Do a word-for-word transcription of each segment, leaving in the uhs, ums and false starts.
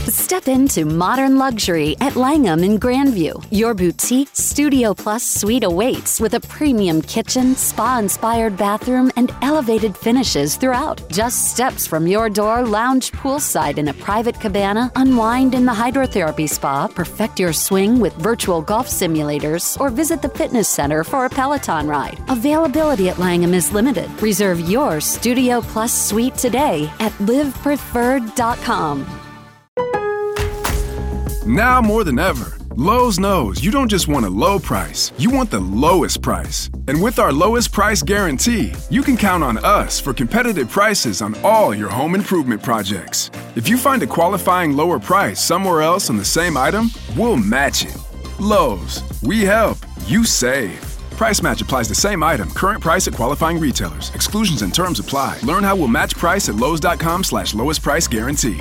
Step into modern luxury at Langham in Grandview. Your boutique Studio Plus suite awaits with a premium kitchen, spa-inspired bathroom, and elevated finishes throughout. Just steps from your door, lounge poolside in a private cabana, unwind in the hydrotherapy spa, perfect your swing with virtual golf simulators, or visit the fitness center for a Peloton ride. Availability at Langham is limited. Reserve your Studio Plus suite today at live preferred dot com. Now more than ever, Lowe's knows you don't just want a low price, you want the lowest price. And with our lowest price guarantee, you can count on us for competitive prices on all your home improvement projects. If you find a qualifying lower price somewhere else on the same item, we'll match it. Lowe's, we help, you save. Price match applies the same item. Current price at qualifying retailers. Exclusions and terms apply. Learn how we'll match price at lowes.com slash lowest price guarantee.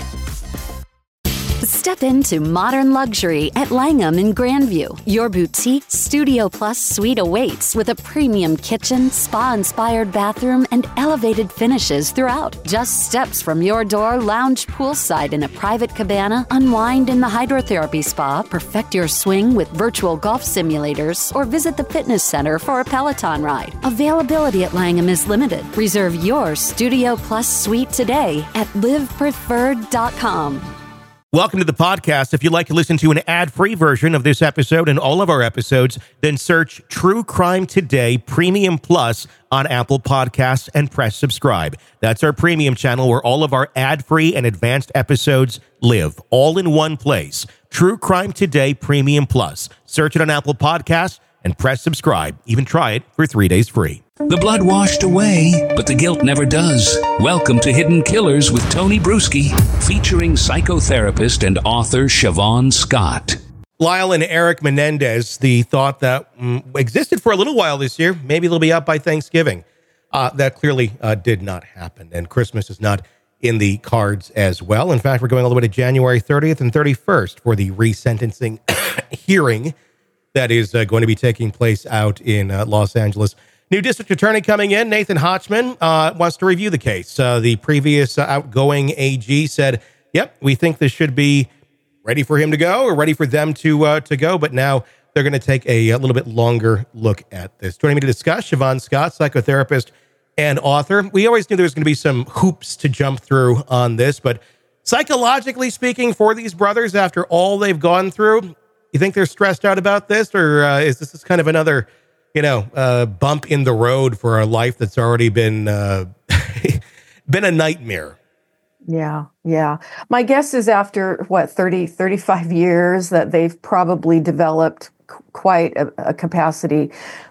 Step into modern luxury at Langham in Grandview. Your boutique Studio Plus suite awaits with a premium kitchen, spa-inspired bathroom, and elevated finishes throughout. Just steps from your door, lounge poolside in a private cabana, unwind in the hydrotherapy spa, perfect your swing with virtual golf simulators, or visit the fitness center for a Peloton ride. Availability at Langham is limited. Reserve your Studio Plus suite today at live preferred dot com. Welcome to the podcast. If you'd like to listen to an ad-free version of this episode and all of our episodes, then search True Crime Today Premium Plus on Apple Podcasts and press subscribe. That's our premium channel where all of our ad-free and advanced episodes live, all in one place. True Crime Today Premium Plus. Search it on Apple Podcasts and press subscribe. Even try it for three days free. The blood washed away, but the guilt never does. Welcome to Hidden Killers with Tony Bruschi, featuring psychotherapist and author Siobhan Scott. Lyle and Eric Menendez, the thought that mm, existed for a little while this year, maybe they'll be out by Thanksgiving. Uh, that clearly uh, did not happen, and Christmas is not in the cards as well. In fact, we're going all the way to January thirtieth and thirty-first for the resentencing hearing that is uh, going to be taking place out in uh, Los Angeles. New district attorney coming in, Nathan Hochman, uh, wants to review the case. Uh, the previous uh, outgoing A G said, yep, we think this should be ready for him to go or ready for them to uh, to go. But now they're going to take a, a little bit longer look at this. Joining me to discuss, Siobhan Scott, psychotherapist and author. We always knew there was going to be some hoops to jump through on this, but psychologically speaking, for these brothers, after all they've gone through, you think they're stressed out about this, or uh, is this just kind of another, you know, uh, bump in the road for a life that's already been uh, been a nightmare? Yeah, yeah. My guess is after, what, thirty, thirty-five years that they've probably developed c- quite a, a capacity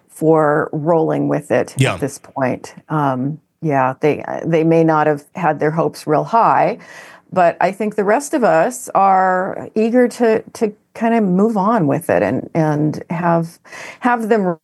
for rolling with it yeah. at this point. Um, yeah, they they may not have had their hopes real high, but I think the rest of us are eager to to kind of move on with it and and have have them,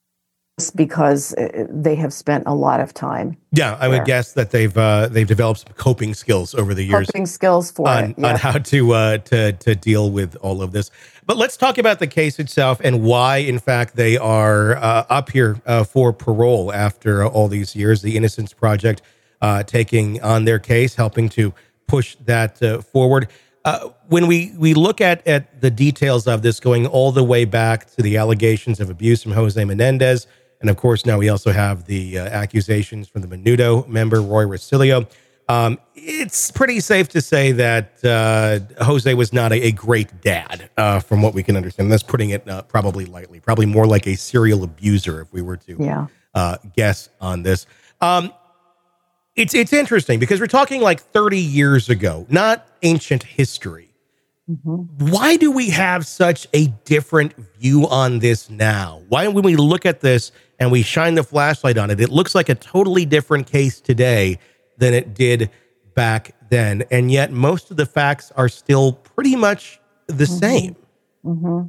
because they have spent a lot of time. Yeah, I there. would guess that they've uh, they've developed some coping skills over the years. Coping skills for on, it, yeah. on how to uh, to to deal with all of this. But let's talk about the case itself and why, in fact, they are uh, up here uh, for parole after all these years. The Innocence Project uh, taking on their case, helping to push that uh, forward. Uh, when we, we look at, at the details of this, going all the way back to the allegations of abuse from Jose Menendez, and of course now we also have the uh, accusations from the Menudo member, Roy Rosillo, um, it's pretty safe to say that uh, Jose was not a, a great dad, uh, from what we can understand. That's putting it uh, probably lightly, probably more like a serial abuser if we were to yeah. uh, guess on this. Um, It's it's interesting because we're talking like thirty years ago, not ancient history. Mm-hmm. Why do we have such a different view on this now? Why, when we look at this and we shine the flashlight on it, it looks like a totally different case today than it did back then. And yet most of the facts are still pretty much the mm-hmm. same. Mm-hmm.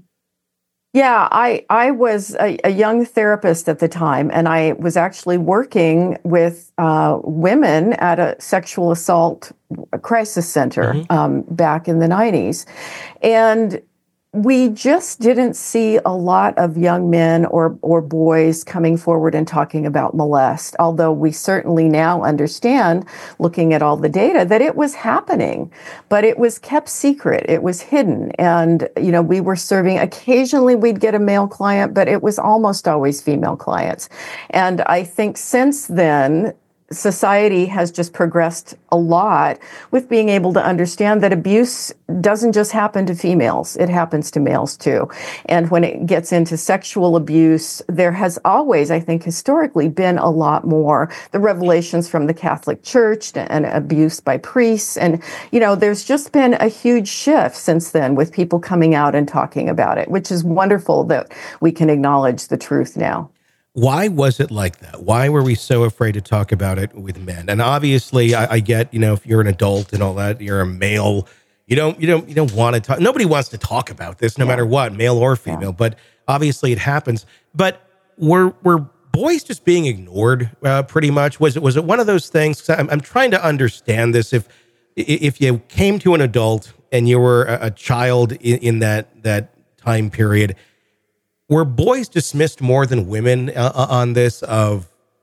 Yeah, I, I was a, a young therapist at the time, and I was actually working with uh, women at a sexual assault crisis center mm-hmm. um, back in the nineties. And we just didn't see a lot of young men or or boys coming forward and talking about molest, although we certainly now understand, looking at all the data, that it was happening, but it was kept secret. It was hidden. And, you know, we were serving, occasionally we'd get a male client, but it was almost always female clients. And I think since then, society has just progressed a lot with being able to understand that abuse doesn't just happen to females, it happens to males too. And when it gets into sexual abuse, there has always, I think, historically been a lot more. The revelations from the Catholic Church and abuse by priests. And, you know, there's just been a huge shift since then with people coming out and talking about it, which is wonderful that we can acknowledge the truth now. Why was it like that? Why were we so afraid to talk about it with men? And obviously, I, I get, you know, if you're an adult and all that, you're a male, you don't, you don't, you don't want to talk. Nobody wants to talk about this, no yeah. matter what, male or female. Yeah. But obviously, it happens. But were were boys just being ignored? Uh, pretty much. Was it was it one of those things? I'm, I'm trying to understand this. If if you came to an adult and you were a, a child in, in that that time period, were boys dismissed more than women uh, on this of,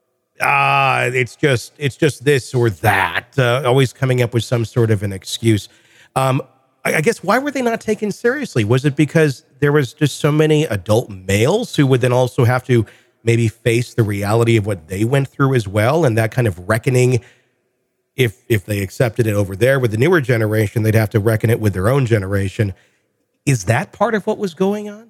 ah, it's just it's just this or that, uh, always coming up with some sort of an excuse? Um, I, I guess, why were they not taken seriously? Was it because there was just so many adult males who would then also have to maybe face the reality of what they went through as well, and that kind of reckoning, if if they accepted it over there with the newer generation, they'd have to reckon it with their own generation? Is that part of what was going on?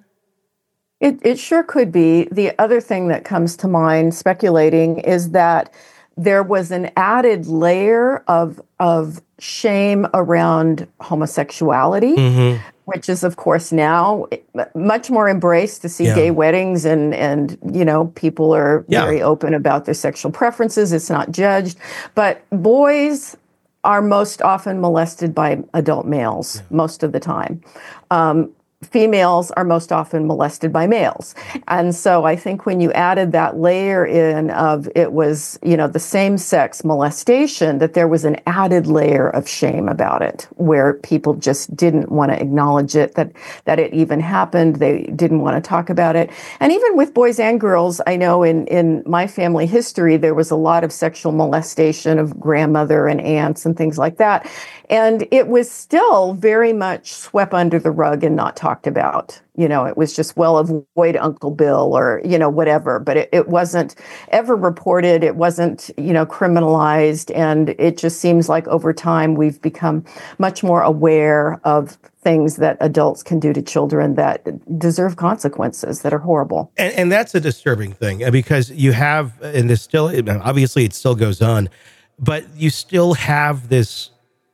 It it sure could be. The other thing that comes to mind, speculating, is that there was an added layer of of shame around homosexuality, mm-hmm. which is, of course, now much more embraced to see yeah. gay weddings, and and you know, people are yeah. very open about their sexual preferences. It's not judged, but boys are most often molested by adult males yeah. most of the time. Um, Females are most often molested by males. And so I think when you added that layer in of it was, you know, the same sex molestation, that there was an added layer of shame about it, where people just didn't want to acknowledge it, that, that it even happened. They didn't want to talk about it. And even with boys and girls, I know in, in my family history, there was a lot of sexual molestation of grandmother and aunts and things like that. And it was still very much swept under the rug and not talked about. You know, it was just, well, avoid Uncle Bill or, you know, whatever. But it, it wasn't ever reported. It wasn't, you know, criminalized. And it just seems like over time we've become much more aware of things that adults can do to children that deserve consequences that are horrible. And, and that's a disturbing thing, because you have, and this still, obviously it still goes on, but you still have this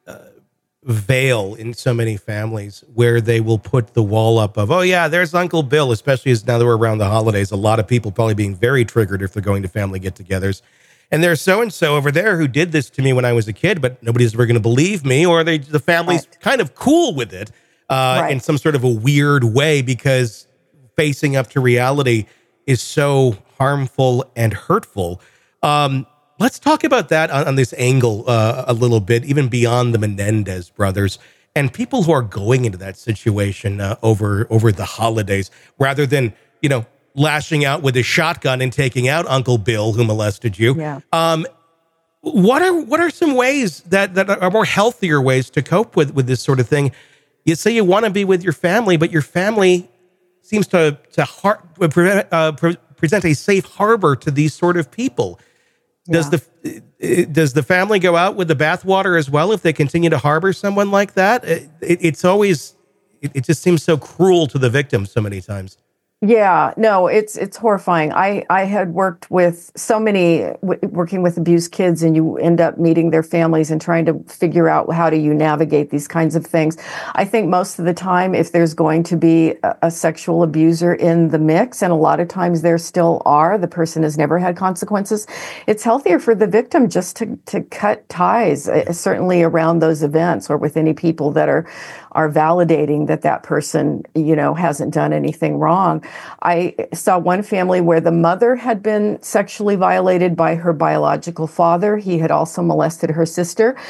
veil in so many families where they will put the wall up of, oh yeah, there's Uncle Bill, especially as now that we're around the holidays, a lot of people probably being very triggered if they're going to family get-togethers. And there's so-and-so over there who did this to me when I was a kid, but nobody's ever going to believe me, or they, the family's right. kind of cool with it uh, right. in some sort of a weird way, because facing up to reality is so harmful and hurtful. Um, Let's talk about that on, on this angle uh, a little bit, even beyond the Menendez brothers and people who are going into that situation uh, over over the holidays, rather than, you know, lashing out with a shotgun and taking out Uncle Bill who molested you. Yeah. Um, what are what are some ways that, that are more healthier ways to cope with, with this sort of thing? You say you want to be with your family, but your family seems to to har- uh, pre- present a safe harbor to these sort of people. Does yeah. the does the family go out with the bathwater as well if they continue to harbor someone like that? It, it, it's always, it, it just seems so cruel to the victim so many times. Yeah, no, it's it's horrifying. I, I had worked with so many, w- working with abused kids, and you end up meeting their families and trying to figure out how do you navigate these kinds of things. I think most of the time, if there's going to be a, a sexual abuser in the mix, and a lot of times there still are, the person has never had consequences, it's healthier for the victim just to, to cut ties, uh, certainly around those events, or with any people that are are validating that that person, you know, hasn't done anything wrong. I saw one family where the mother had been sexually violated by her biological father. He had also molested her sister.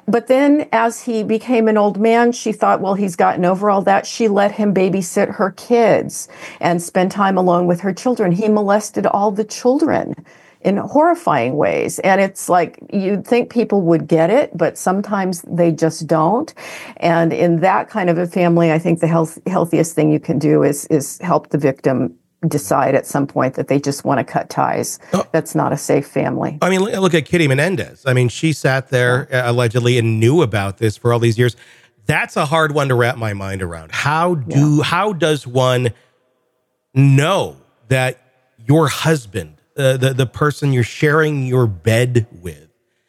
but then as he became an old man, she thought, well, he's gotten over all that. She let him babysit her kids and spend time alone with her children. He molested all the children in horrifying ways. And it's like, you'd think people would get it, but sometimes they just don't. And in that kind of a family, I think the health, healthiest thing you can do is, is help the victim decide at some point that they just want to cut ties. Oh. That's not a safe family. I mean, look at Kitty Menendez. I mean, she sat there yeah. allegedly and knew about this for all these years. That's a hard one to wrap my mind around. How do, yeah. how does one know that your husband, Uh, the, the person you're sharing your bed with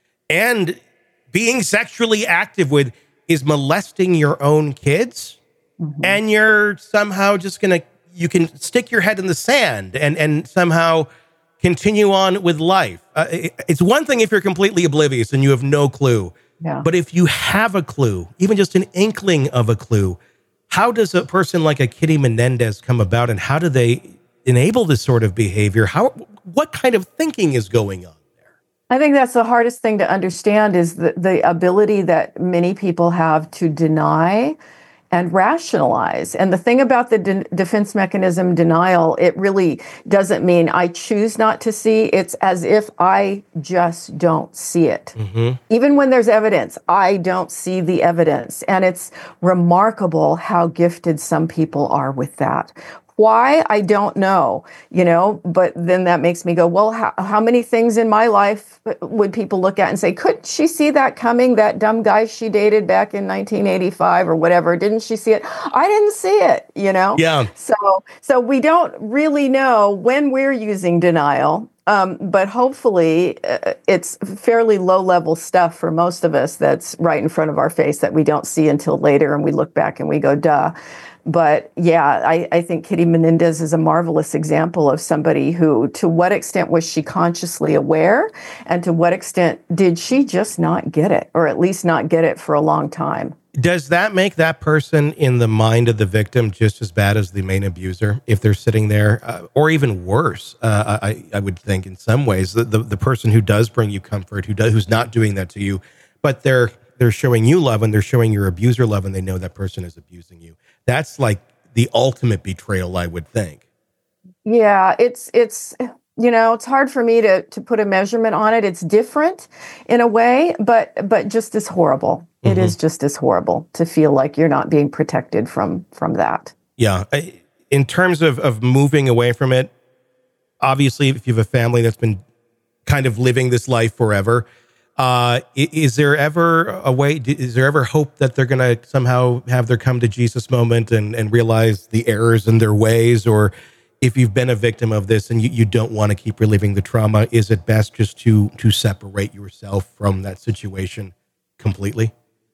and being sexually active with is molesting your own kids? Mm-hmm. And you're somehow just going to, you can stick your head in the sand and, and somehow continue on with life. Uh, it, it's one thing if you're completely oblivious and you have no clue. Yeah. But if you have a clue, even just an inkling of a clue, how does a person like a Kitty Menendez come about, and how do they enable this sort of behavior? How, what kind of thinking is going on there? I think that's the hardest thing to understand, is the, the ability that many people have to deny and rationalize. And the thing about the de- defense mechanism denial, it really doesn't mean I choose not to see. It's as if I just don't see it. Mm-hmm. Even when there's evidence, I don't see the evidence. And it's remarkable how gifted some people are with that. Why? I don't know, you know, but then that makes me go, well, how, how many things in my life would people look at and say, couldn't she see that coming? That dumb guy she dated back in nineteen eighty-five or whatever. Didn't she see it? I didn't see it, you know? Yeah. So, so we don't really know when we're using denial. Um, but hopefully uh, it's fairly low level stuff for most of us that's right in front of our face that we don't see until later. And we look back and we go, duh. But yeah, I, I think Kitty Menendez is a marvelous example of somebody who, to what extent was she consciously aware, and to what extent did she just not get it, or at least not get it for a long time? Does that make that person in the mind of the victim just as bad as the main abuser if they're sitting there, uh, or even worse? Uh, I, I would think in some ways the, the, the person who does bring you comfort, who does, who's not doing that to you, but they're they're showing you love and they're showing your abuser love, and they know that person is abusing you. That's like the ultimate betrayal, I would think. Yeah, it's, it's, you know, it's hard for me to, to put a measurement on it. It's different in a way, but, but just as horrible. Mm-hmm. It is just as horrible to feel like you're not being protected from, from that. Yeah. I, in terms of, of moving away from it, obviously, if you have a family that's been kind of living this life forever, Uh, is there ever a way, is there ever hope that they're going to somehow have their come to Jesus moment and, and realize the errors in their ways? Or if you've been a victim of this and you, you don't want to keep reliving the trauma, is it best just to, to separate yourself from that situation completely?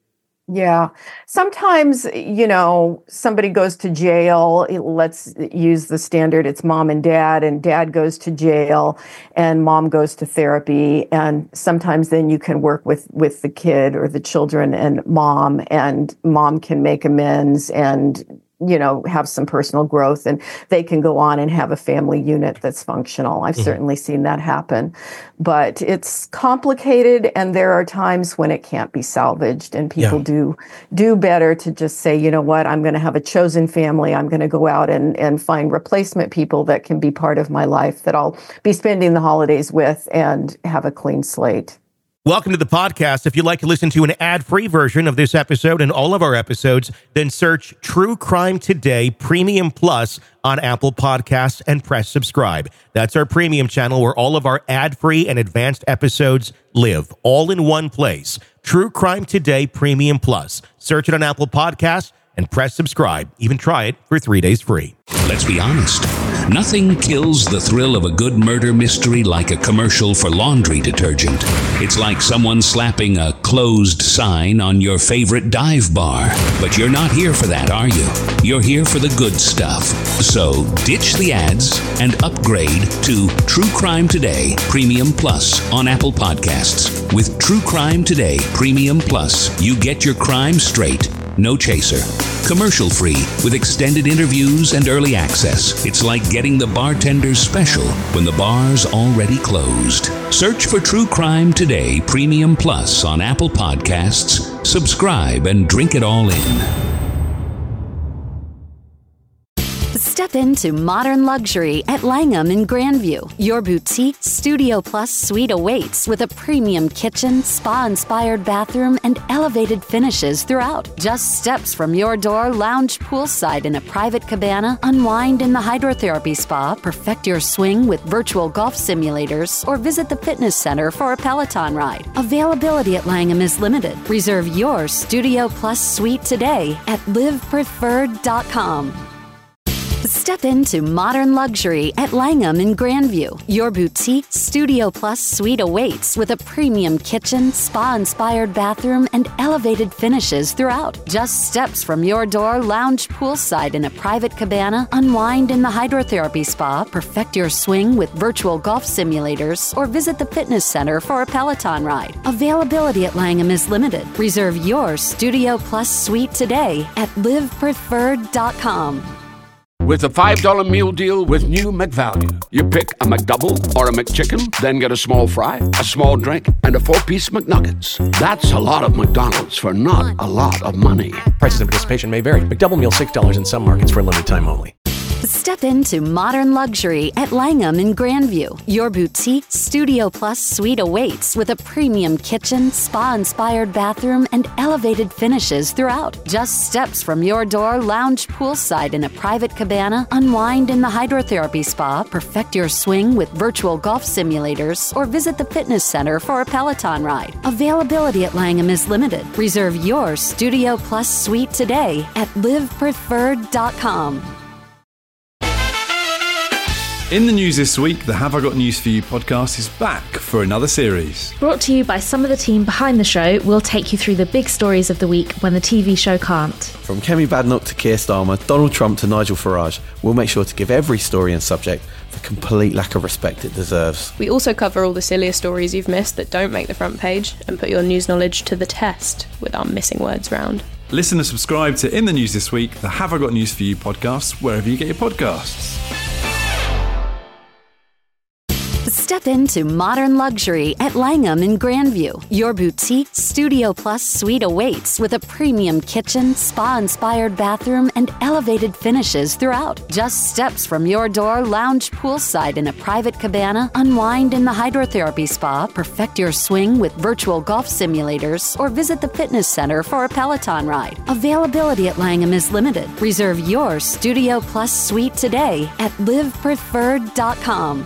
Yeah. Sometimes, you know, somebody goes to jail. Let's use the standard. It's mom and dad, and dad goes to jail and mom goes to therapy. And sometimes then you can work with, with the kid or the children and mom, and mom can make amends and, you know, have some personal growth, and they can go on and have a family unit that's functional. I've mm-hmm. certainly seen that happen, but it's complicated, and there are times when it can't be salvaged, and people yeah. do do better to just say, you know what, I'm going to have a chosen family. I'm going to go out and, and find replacement people that can be part of my life, that I'll be spending the holidays with, and have a clean slate. Welcome to the podcast. If you'd like to listen to an ad-free version of this episode and all of our episodes, then search True Crime Today Premium Plus on Apple Podcasts and press subscribe. That's our premium channel where all of our ad-free and advanced episodes live, all in one place. True Crime Today Premium Plus. Search it on Apple Podcasts and press subscribe. Even try it for three days free. Let's be honest. Nothing kills the thrill of a good murder mystery like a commercial for laundry detergent. It's like someone slapping a closed sign on your favorite dive bar. But you're not here for that, are you? You're here for the good stuff. So ditch the ads and upgrade to True Crime Today Premium Plus on Apple Podcasts. With True Crime Today Premium Plus, you get your crime straight. No chaser. commercial-free, with extended interviews and early access. It's like getting the bartender's special when the bar's already closed. Search for True Crime Today Premium Plus on Apple Podcasts. Subscribe and drink it all in. Step into modern luxury at Langham in Grandview. Your boutique Studio Plus suite awaits with a premium kitchen, spa-inspired bathroom, and elevated finishes throughout. Just steps from your door, lounge poolside in a private cabana, unwind in the hydrotherapy spa, perfect your swing with virtual golf simulators, or visit the fitness center for a Peloton ride. Availability at Langham is limited. Reserve your Studio Plus suite today at live preferred dot com. Step into modern luxury at Langham in Grandview. Your boutique Studio Plus suite awaits with a premium kitchen, spa-inspired bathroom, and elevated finishes throughout. Just steps from your door, lounge poolside in a private cabana, unwind in the hydrotherapy spa, perfect your swing with virtual golf simulators, or visit the fitness center for a Peloton ride. Availability at Langham is limited. Reserve your Studio Plus suite today at live preferred dot com. With a five dollar meal deal with new McValue. You pick a McDouble or a McChicken, then get a small fry, a small drink, and a four-piece McNuggets. That's a lot of McDonald's for not a lot of money. Prices and participation may vary. McDouble meal six dollars in some markets for a limited time only. Step into modern luxury at Langham in Grandview. Your boutique Studio Plus suite awaits with a premium kitchen, spa-inspired bathroom, and elevated finishes throughout. Just steps from your door, lounge poolside in a private cabana, unwind in the hydrotherapy spa, perfect your swing with virtual golf simulators, or visit the fitness center for a Peloton ride. Availability at Langham is limited. Reserve your Studio Plus suite today at live preferred dot com. In the news this week, the Have I Got News For You podcast is back for another series. Brought to you by some of the team behind the show, we'll take you through the big stories of the week when the T V show can't. From Kemi Badenoch to Keir Starmer, Donald Trump to Nigel Farage, we'll make sure to give every story and subject the complete lack of respect it deserves. We also cover all the sillier stories you've missed that don't make the front page and put your news knowledge to the test with our missing words round. Listen and subscribe to In the News This Week, the Have I Got News For You podcast, wherever you get your podcasts. Step into modern luxury at Langham in Grandview. Your boutique Studio Plus suite awaits with a premium kitchen, spa-inspired bathroom, and elevated finishes throughout. Just steps from your door, lounge poolside in a private cabana, unwind in the hydrotherapy spa, perfect your swing with virtual golf simulators, or visit the fitness center for a Peloton ride. Availability at Langham is limited. Reserve your Studio Plus suite today at live preferred dot com.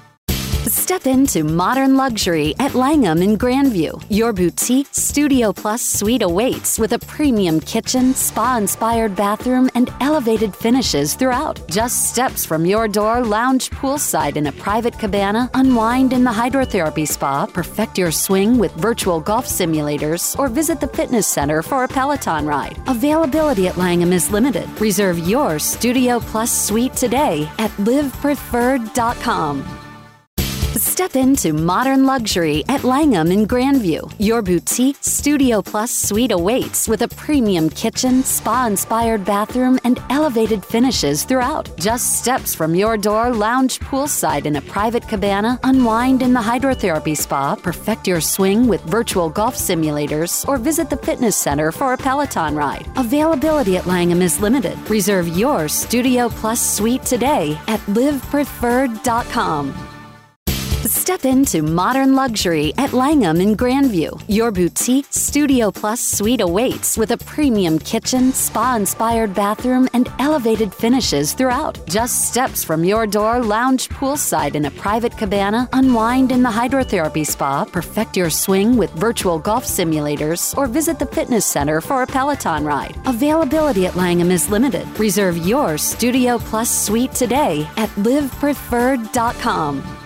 Step into modern luxury at Langham in Grandview. Your boutique Studio Plus suite awaits with a premium kitchen, spa-inspired bathroom, and elevated finishes throughout. Just steps from your door, lounge poolside in a private cabana, unwind in the hydrotherapy spa, perfect your swing with virtual golf simulators, or visit the fitness center for a Peloton ride. Availability at Langham is limited. Reserve your Studio Plus suite today at live preferred dot com. Step into modern luxury at Langham in Grandview. Your boutique Studio Plus suite awaits with a premium kitchen, spa-inspired bathroom, and elevated finishes throughout. Just steps from your door, lounge poolside in a private cabana, unwind in the hydrotherapy spa, perfect your swing with virtual golf simulators, or visit the fitness center for a Peloton ride. Availability at Langham is limited. Reserve your Studio Plus suite today at live preferred dot com. Step into modern luxury at Langham in Grandview. Your boutique Studio Plus suite awaits with a premium kitchen, spa-inspired bathroom, and elevated finishes throughout. Just steps from your door, lounge poolside in a private cabana, unwind in the hydrotherapy spa, perfect your swing with virtual golf simulators, or visit the fitness center for a Peloton ride. Availability at Langham is limited. Reserve your Studio Plus suite today at live preferred dot com.